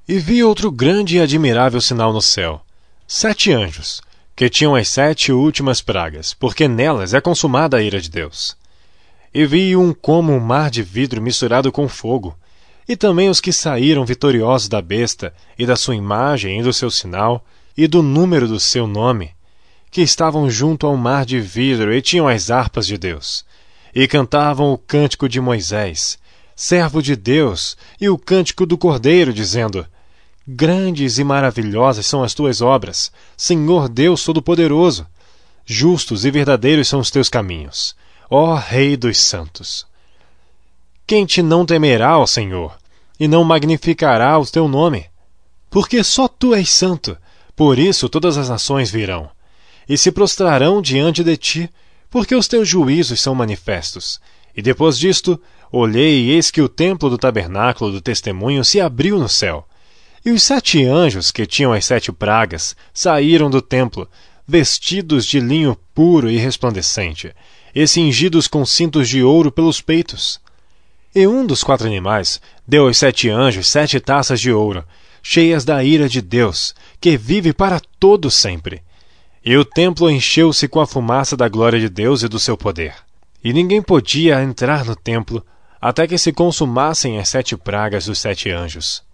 E vi outro grande e admirável sinal no céu: 7 anjos, que tinham as 7 últimas pragas, porque nelas é consumada a ira de Deus. E vi como um mar de vidro misturado com fogo, e também os que saíram vitoriosos da besta, e da sua imagem, e do seu sinal, e do número do seu nome, que estavam junto ao mar de vidro, e tinham as harpas de Deus, e cantavam o cântico de Moisés, servo de Deus, e o cântico do Cordeiro, dizendo: Grandes e maravilhosas são as tuas obras, Senhor Deus Todo-Poderoso. Justos e verdadeiros são os teus caminhos, ó Rei dos santos. Quem te não temerá, ó Senhor, e não magnificará o teu nome? Porque só tu és santo, por isso todas as nações virão, e se prostrarão diante de ti, porque os teus juízos são manifestos. E depois disto, olhei e eis que o templo do tabernáculo do testemunho se abriu no céu. E os 7 anjos que tinham as 7 pragas saíram do templo, vestidos de linho puro e resplandecente, e cingidos com cintos de ouro pelos peitos. E um dos 4 animais deu aos 7 anjos 7 taças de ouro, cheias da ira de Deus, que vive para todo sempre. E o templo encheu-se com a fumaça da glória de Deus e do seu poder. E ninguém podia entrar no templo até que se consumassem as 7 pragas dos 7 anjos.